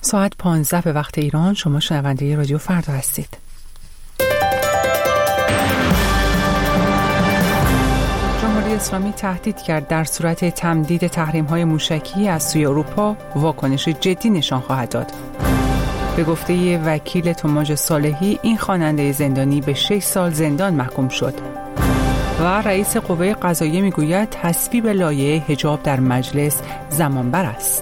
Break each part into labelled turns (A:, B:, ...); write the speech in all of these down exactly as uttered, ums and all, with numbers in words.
A: ساعت پانزده به وقت ایران. شما شنونده رادیو فردا هستید. جمهوری اسلامی تهدید کرد در صورت تمدید تحریم‌های موشکی از سوی اروپا واکنش جدی نشان خواهد داد. به گفته وکیل توماج صالحی این خواننده زندانی به شش سال زندان محکوم شد. و رئیس قوه قضاییه میگوید تصویب لایحه حجاب در مجلس زمانبر است.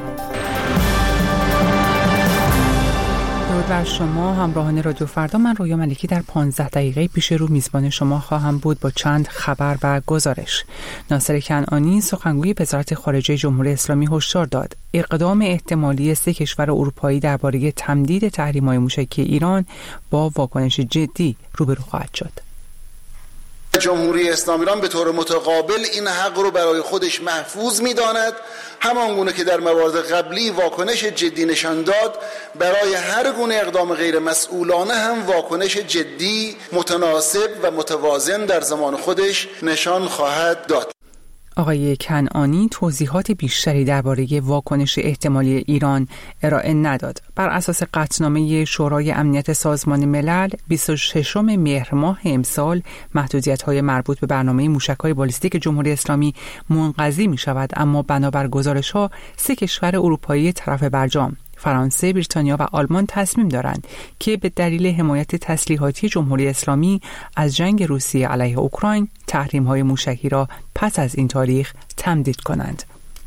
A: درود بر شما همراهان رادیو فردا. من رویا ملکی در پانزده دقیقه پیش رو میزبان شما خواهم بود با چند خبر و گزارش. ناصر کنعانی سخنگوی وزارت خارجه جمهوری اسلامی هشدار داد اقدام احتمالی سه کشور اروپایی درباره تمدید تحریم‌های موشکی ایران با واکنش جدی روبرو خواهد شد.
B: جمهوری اسلامی ایران به طور متقابل این حق رو برای خودش محفوظ می‌داند، همانگونه که در موارد قبلی واکنش جدی نشان داد، برای هر گونه اقدام غیر مسئولانه هم واکنش جدی، متناسب و متوازن در زمان خودش نشان خواهد داد.
A: آقای کنعانی توضیحات بیشتری درباره واکنش احتمالی ایران ارائه نداد. بر اساس قطعنامه شورای امنیت سازمان ملل بیست و ششم مهر ماه امسال محدودیت‌های مربوط به برنامه موشک‌های بالستیک جمهوری اسلامی منقضی می‌شود، اما بنابر گزارش‌ها سه کشور اروپایی طرف برجام فرانسه، بریتانیا و آلمان تصمیم دارند که به دلیل حمایت تسلیحاتی جمهوری اسلامی از جنگ روسیه علیه اوکراین تحریم‌های موشکی را پس از این تاریخ تمدید کنند.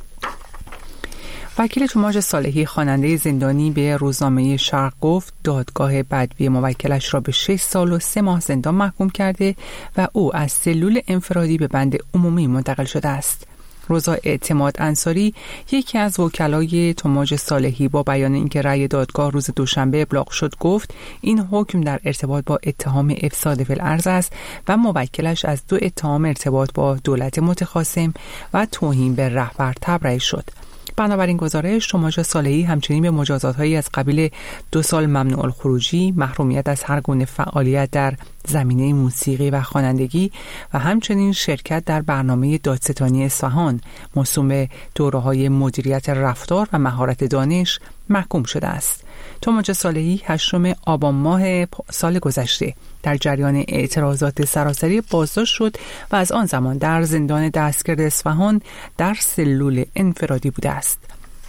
A: وکیل توماج صالحی خواننده زندانی به روزنامه شرق گفت دادگاه بدوی موکلش را به شش سال و سه ماه زندان محکوم کرده و او از سلول انفرادی به بند عمومی منتقل شده است. روزا اعتماد انصاری یکی از وکلای توماج صالحی با بیان اینکه رأی دادگاه روز دوشنبه ابلاغ شد گفت این حکم در ارتباط با اتهام افساد فی الارض است و موکلش از دو اتهام ارتباط با دولت متخاصم و توهین به رهبر تبرئه شد. بنابراین گزارش توماج صالحی همچنین به مجازات‌هایی از قبیل دو سال ممنوع الخروجی، محرومیت از هر گونه فعالیت در زمینه موسیقی و خوانندگی و همچنین شرکت در برنامه دادستانی اصفهان موسوم به دوره‌های مدیریت رفتار و مهارت دانش محکوم شده است. توماج صالحی هشتم آبان ماه سال گذشته در جریان اعتراضات سراسری بازداشت شد و از آن زمان در زندان دستگرد اصفهان در سلول انفرادی بوده است.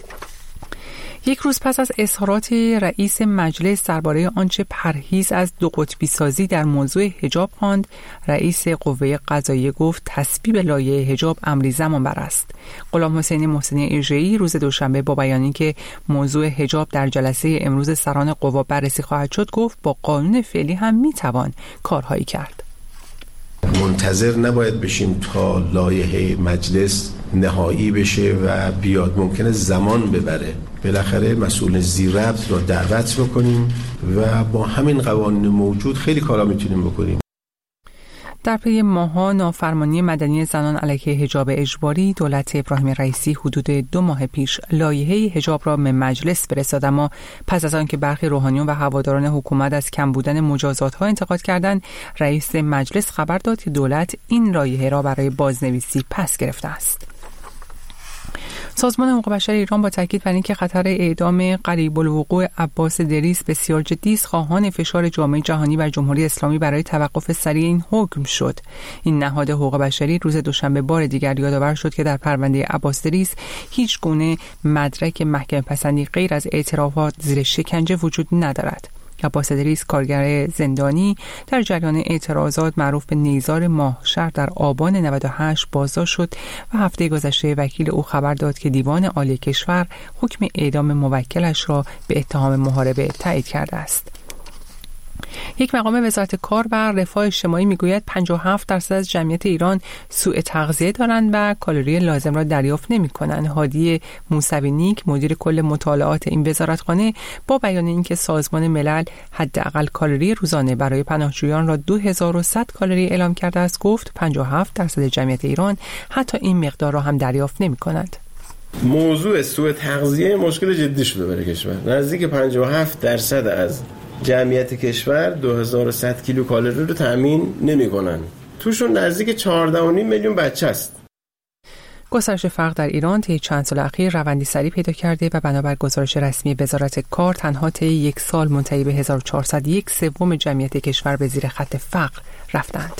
A: یک روز پس از اظهارات رئیس مجلس درباره آنچه پرهیز از دو قطبی سازی در موضوع حجاب خواند، رئیس قوه قضاییه گفت تصویب لایحه حجاب امری زمانبر است. غلام حسین محسنی اژه‌ای روز دوشنبه با بیانی که موضوع حجاب در جلسه امروز سران قوا بررسی خواهد شد گفت با قانون فعلی هم میتوان کارهایی کرد.
C: منتظر نباید بشیم تا لایحه مجلس نهایی بشه و بیاد، ممکنه زمان ببره. بالاخره مسئول زیرربط را دعوت بکنیم و با همین قوانین موجود خیلی کارا میتونیم بکنیم.
A: در پی ماه‌ها نافرمانی مدنی زنان علیه حجاب اجباری، دولت ابراهیم رئیسی حدود دو ماه پیش لایحه حجاب را به مجلس فرستاد، اما پس از آنکه برخی روحانیون و هواداران حکومت از کم بودن مجازات‌ها انتقاد کردند، رئیس مجلس خبر داد که دولت این لایحه را برای بازنویسی پس گرفته است. سازمان حقوق بشر ایران با تاکید بر اینکه خطر اعدام قریب الوقوع عباس دریس بسیار جدی است، خواهان فشار جامعه جهانی بر جمهوری اسلامی برای توقف سریع این حکم شد. این نهاد حقوق بشری روز دوشنبه بار دیگر یادآور شد که در پرونده عباس دریس هیچ گونه مدرک محکمه پسندی غیر از اعترافات زیر شکنجه وجود ندارد. عباس دریس کارگر زندانی در جریان اعتراضات معروف به نیزار ماهشهر در آبان نود و هشت بازداشت شد و هفته گذشته وکیل او خبر داد که دیوان عالی کشور حکم اعدام موکلش را به اتهام محاربه تایید کرده است. یک مقام وزارت کار و رفاه اجتماعی میگوید پنجاه و هفت درصد از جمعیت ایران سوء تغذیه دارند و کالری لازم را دریافت نمی‌کنند. هادی موسوی نیک مدیر کل مطالعات این وزارتخانه با بیان اینکه سازمان ملل حداقل کالری روزانه برای پناهجویان را دو هزار و صد کالری اعلام کرده است گفت پنجاه و هفت درصد جمعیت ایران حتی این مقدار را هم دریافت نمی‌کنند.
D: موضوع سوء تغذیه مشکل جدی شده برای کشور. نزدیک پنجاه و هفت درصد از جمعیت کشور دو هزار و صد کیلو کالری رو تامین نمی‌کنن. توشون نزدیک چهارده و نیم میلیون بچه است.
A: گسترش فقر در ایران طی چند سال اخیر روندی سریع پیدا کرده و بنابر گزارش رسمی وزارت کار تنها طی یک سال منتهی به هزار و چهارصد و یک سوم جمعیت کشور به زیر خط فقر رفتند.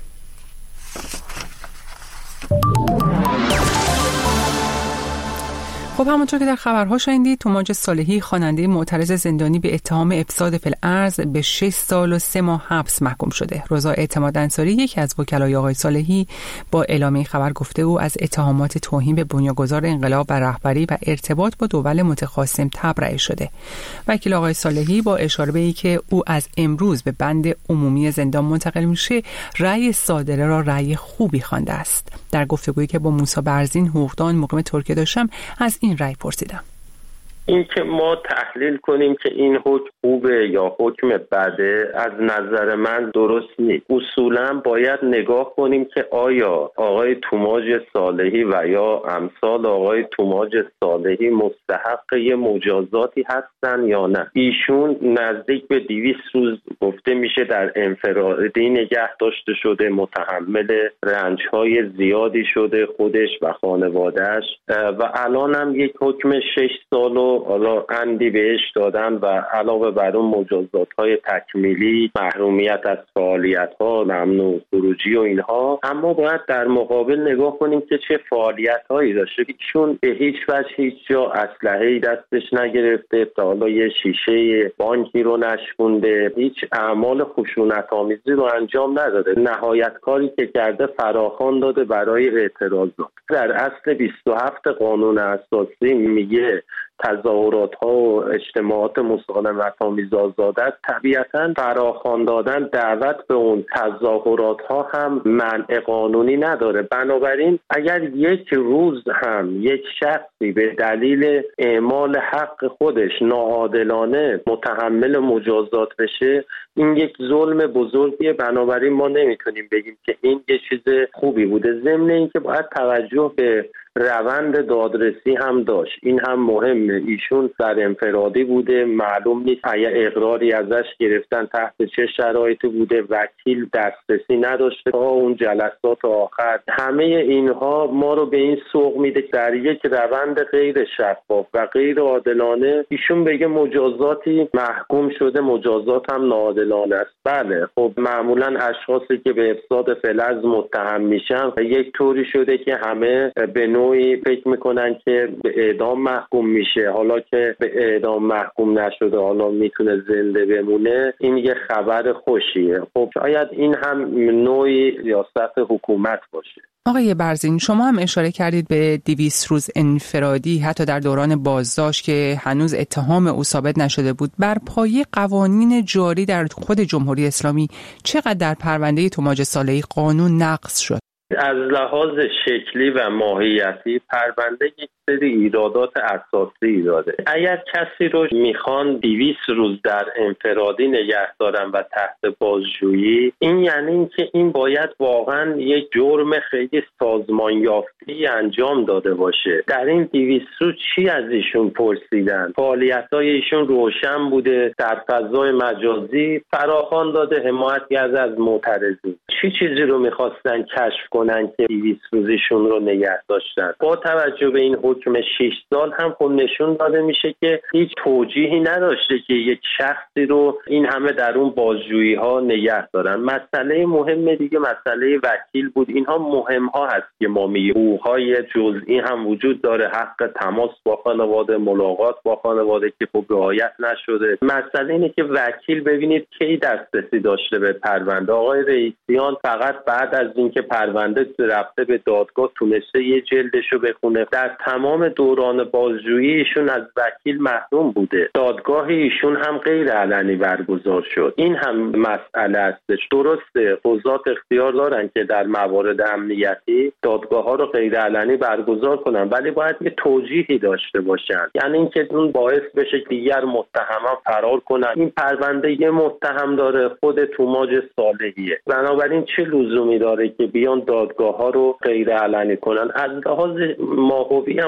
A: خب همونطور که در خبرها شنیدید، توماج صالحی خواننده معترض زندانی به اتهام افساد فی الارض به شش سال و سه ماه حبس محکوم شده. رضا اعتماد انصاری، یکی از وکلای آقای صالحی، با اعلام این خبر گفته او از اتهامات توهین به بنیانگذار انقلاب و رهبری و ارتباط با دول متخاصم تبرئه شده. وکیل آقای صالحی با اشاره به اینکه او از امروز به بند عمومی زندان منتقل میشه، رأی صادره را رأی خوبی خوانده است. در گفتگویی که با موسی برزین، حقوقدان مقیم ترکیه داشتم، از این رأی پرسیدم.
E: این که ما تحلیل کنیم که این حکم خوبه یا حکم بده از نظر من درست نیست. اصولا باید نگاه کنیم که آیا آقای توماج صالحی و یا امثال آقای توماج صالحی مستحق یه مجازاتی هستن یا نه. ایشون نزدیک به دویست روز گفته میشه در انفرادی نگه داشته شده، متحمل رنج‌های زیادی شده خودش و خانواده‌اش، و الان هم یک حکم شش سال و حالا اندی بهش دادن و علاوه بر اون مجازات‌های تکمیلی، محرومیت از فعالیت‌ها، ممنوع خروجی و اینها. اما باید در مقابل نگاه کنیم که چه فعالیت‌هایی داشته. چون به هیچ وجه هیچ جا اسلحه‌ای دستش نگرفته، تا حالا یه شیشه بانکی رو نشکونده، هیچ اعمال خشونت‌آمیزی رو انجام نداده. نهایت کاری که کرده فراخوان داده برای اعتراضات. در اصل بیست و هفت قانون اساسی میگه تظاهرات ها و اجتماعات مسالمت آمیز آزاد است. طبیعتاً فراخوان دادن دعوت به اون تظاهرات ها هم منع قانونی نداره. بنابراین اگر یک روز هم یک شخصی به دلیل اعمال حق خودش ناعادلانه متحمل مجازات بشه، این یک ظلم بزرگیه. بنابراین ما نمیتونیم بگیم که این یه چیز خوبی بوده. ضمن اینکه باید توجه به روند دادرسی هم داشت. این هم مهمه. ایشون در انفرادی بوده، معلوم نیست اگه اقراری ازش گرفتن تحت چه شرایطی بوده، وکیل دسترسی نداشته تا اون جلسات آخر. همه اینها ما رو به این سوق میده که در یک روند غیر شفاف و غیر عادلانه ایشون بگه مجازاتی محکوم شده، مجازات هم ناعادلانه است. بله، خب معمولا اشخاصی که به افساد فی الارض متهم میشن یک طوری شده که همه به نوعی فکر میکنن که به اعدام محکوم میشه. حالا که به اعدام محکوم نشده، حالا میتونه زنده بمونه، این یه خبر خوشیه. خب شاید این هم نوعی سیاست حکومت باشه.
A: آقای برزین، شما هم اشاره کردید به دویست روز انفرادی حتی در دوران بازداشت که هنوز اتهام او ثابت نشده بود. بر پایه قوانین جاری در خود جمهوری اسلامی چقدر در پرونده توماج صالحی قانون نقض شد؟
E: از لحاظ شکلی و ماهیتی پرونده یک سری ایرادات اساسی داره. اگر کسی رو میخوان دویست روز در انفرادی نگه دارن و تحت بازجویی، این یعنی این که این باید واقعا یک جرم خیلی سازمان یافتی انجام داده باشه. در این دویست روز چی از ایشون پرسیدن؟ فعالیت‌های ایشون روشن بوده، در فضای مجازی فراخوان داده، حمایت کرده از معترضین. چی چیزی رو میخواستن کشف کنن که دویست روزشون رو نگه داشتن؟ با توجه به این حکم شش سال هم خب نشون داده میشه که هیچ توجیهی نداشته که یک شخصی رو این همه در اون بازجویی ها نگه دارن. مسئله مهم دیگه مسئله وکیل بود. اینها مهم ها هست که ما میگیم. حقوق‌های جزئی هم وجود داره، حق تماس با خانواده، ملاقات با خانواده که خب رعایت نشده. مسئله اینه که وکیل ببینید کی دسترسی داشته به پرونده. آقای رئیسیان فقط بعد از اینکه پرونده رفته به دادگاه تونسته یه جلدشو بخونه. در تمام دوران بازجویی ایشون از وکیل محروم بوده. دادگاه ایشون هم غیر علنی برگزار شد. این هم مسئله هستش. درسته قضات اختیار دارن که در موارد امنیتی دادگاه ها رو غیر علنی برگزار کنن، ولی باید یه توجیهی داشته باشن. یعنی اینکه اون باعث بشه که دیگر متهمان فرار کنن. این پرونده یه متهم داره، خود توماج صالحیه. بنابراین چه لزومی داره که بیان دادگاه ها رو غیر علنی کنن؟ از لحاظ ماهوی هم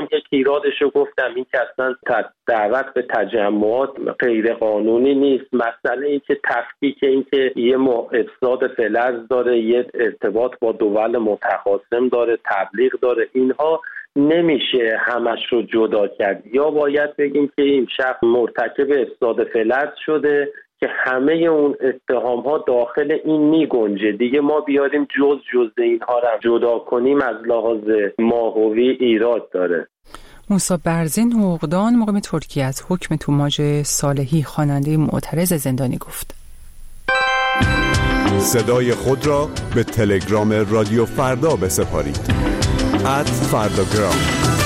E: یک ایرادش رو گفتم، این که اصلا دعوت به تجمعات غیر قانونی نیست. مسئله این که تفکیک، این که یه افساد فلز داره، یه ارتباط با دول متخاصم داره، تبلیغ داره، اینها نمیشه همش رو جدا کرد. یا باید بگیم که این شخص مرتکب افساد فلز شده که همه اون اتهام ها داخل این می گنجه، دیگه ما بیاریم جز جز اینها رو جدا کنیم از لحاظ ماهوی ایراد داره.
A: موسی برزین حقوقدان مقیم ترکیه از حکم توماج صالحی خواننده معترض زندانی گفت.
F: صدای خود را به تلگرام رادیو فردا بسپارید. ات فرداگرام.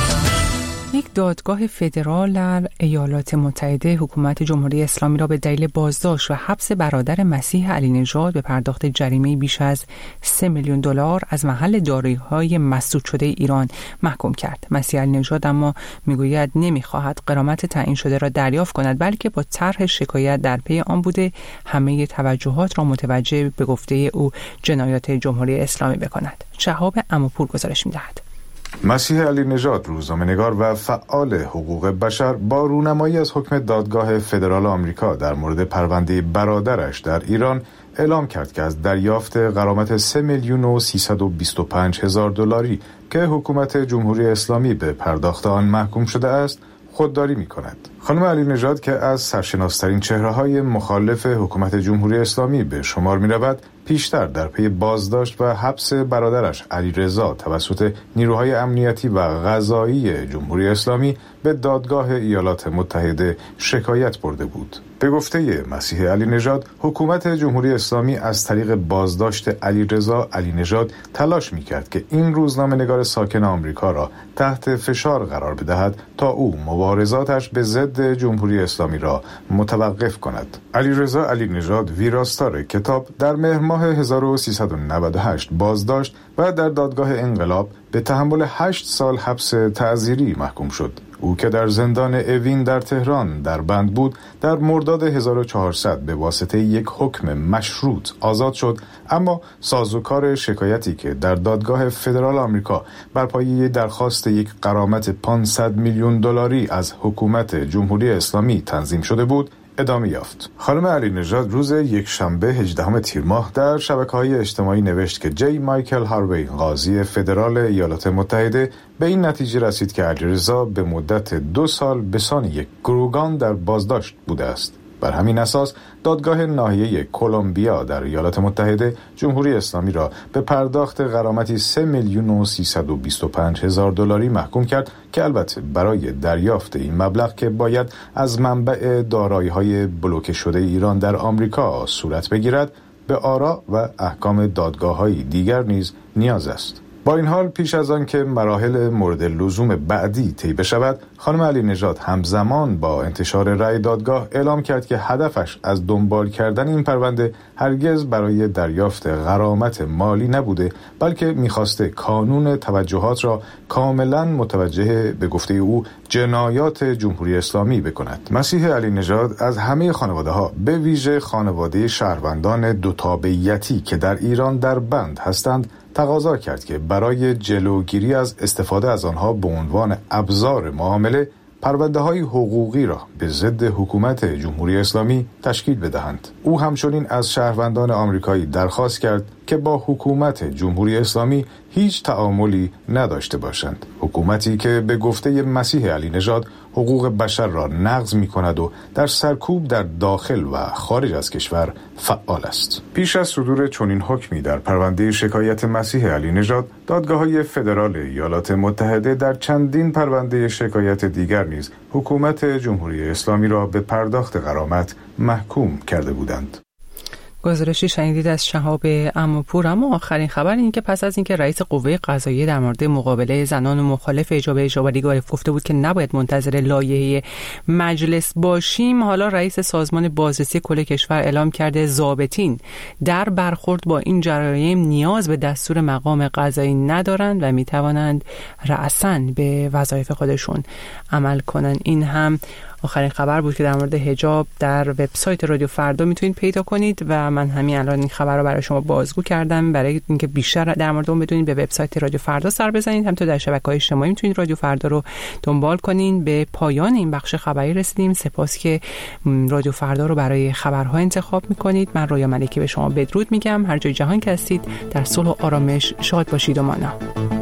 A: یک دادگاه فدرال در ایالات متحده حکومت جمهوری اسلامی را به دلیل بازداشت و حبس برادر مسیح علی نژاد به پرداخت جریمه بیش از سه میلیون دلار از محل دارایی‌های مسدود شده ایران محکوم کرد. مسیح علی نژاد اما میگوید نمیخواهد غرامت تعیین شده را دریافت کند، بلکه با طرح شکایت در پی آن بوده همه توجهات را متوجه به گفته او جنایات جمهوری اسلامی بکند. شهاب عموپور گزارش می‌دهد.
G: مسیح علی نژاد، روزنامه‌نگار و فعال حقوق بشر، با رونمایی از حکم دادگاه فدرال آمریکا در مورد پرونده برادرش در ایران اعلام کرد که از دریافت غرامت سه میلیون و سیصد و بیست و پنج هزار دلاری که حکومت جمهوری اسلامی به پرداخت آن محکوم شده است خودداری می‌کند. خانم علی نژاد که از سرشناس‌ترین چهره‌های مخالف حکومت جمهوری اسلامی به شمار می‌رود، پیشتر در پی بازداشت و حبس برادرش علیرضا توسط نیروهای امنیتی و قضایی جمهوری اسلامی به دادگاه ایالات متحده شکایت برده بود. به گفته مسیح علی نژاد، حکومت جمهوری اسلامی از طریق بازداشت علیرضا علی نژاد تلاش می‌کرد که این روزنامه‌نگار ساکن آمریکا را تحت فشار قرار بدهد تا او مبارزاتش به ضد جمهوری اسلامی را متوقف کند. علیرضا علی نژاد ویراستار کتاب در مهر ماه هزار و سیصد و نود و هشت بازداشت و در دادگاه انقلاب به تحمل هشت سال حبس تعزیری محکوم شد. او که در زندان اوین در تهران در بند بود، در مرداد هزار و چهارصد به واسطه یک حکم مشروط آزاد شد، اما سازوکار شکایتی که در دادگاه فدرال آمریکا بر پایه درخواست یک غرامت پانصد میلیون دلاری از حکومت جمهوری اسلامی تنظیم شده بود ادامه یافت. خانم علی نژاد روز یک شنبه هجدهم تیر ماه در شبکه‌های اجتماعی نوشت که جی مایکل هاروی، قاضی فدرال ایالات متحده، به این نتیجه رسید که علیرضا به مدت دو سال به سان یک گروگان در بازداشت بوده است. بر همین اساس دادگاه ناحیه کلمبیا در ایالات متحده جمهوری اسلامی را به پرداخت غرامتی سه میلیون و سیصد و بیست و پنج هزار دلاری محکوم کرد که البته برای دریافت این مبلغ که باید از منبع دارایی‌های بلوکه شده ایران در آمریکا صورت بگیرد، به آرا و احکام دادگاه‌های دیگر نیز نیاز است. با این حال پیش از آن که مراحل مورد لزوم بعدی طی بشود، خانم علی نژاد همزمان با انتشار رأی دادگاه اعلام کرد که هدفش از دنبال کردن این پرونده هرگز برای دریافت غرامت مالی نبوده، بلکه می‌خواسته کانون توجهات را کاملا متوجه به گفته او جنایات جمهوری اسلامی بکند. مسیح علی نژاد از همه خانواده‌ها، به ویژه خانواده شهروندان دو تابعیتی که در ایران در بند هستند، تقاضا کرد که برای جلوگیری از استفاده از آنها به عنوان ابزار معامله پرونده‌های حقوقی را به ضد حکومت جمهوری اسلامی تشکیل بدهند. او همچنین از شهروندان آمریکایی درخواست کرد که با حکومت جمهوری اسلامی هیچ تعاملی نداشته باشند. حکومتی که به گفته مسیح علی نژاد حقوق بشر را نقض می‌کند و در سرکوب در داخل و خارج از کشور فعال است. پیش از صدور چنین حکمی در پرونده شکایت مسیح علی نژاد، دادگاه‌های فدرال ایالات متحده در چندین پرونده شکایت دیگر نیز حکومت جمهوری اسلامی را به پرداخت غرامت محکوم کرده بودند.
A: گزارشی شنیدید از شهاب عموپور. اما آخرین خبر این که پس از اینکه رئیس قوه قضاییه در مورد مقابله زنان و مخالف اجاب اجباری گفته بود که نباید منتظر لایحه مجلس باشیم، حالا رئیس سازمان بازرسی کل کشور اعلام کرده ضابطین در برخورد با این جرایم نیاز به دستور مقام قضایی ندارند و میتوانند رأساً به وظایف خودشون عمل کنند. این هم آخرین خبر بود که در مورد حجاب در وبسایت رادیو فردا میتونید پیدا کنید و من همین الان این خبر رو برای شما بازگو کردم. برای اینکه بیشتر در مورد اون بدونید به وبسایت رادیو فردا سر بزنید. همینطور در شبکه‌های اجتماعی میتونید رادیو فردا رو دنبال کنین. به پایان این بخش خبری رسیدیم. سپاس که رادیو فردا رو برای خبرها انتخاب میکنید. من رویا ملکی به شما بدرود میگم. هر جای جهان که هستید در صلح و آرامش شاد باشید و مانا.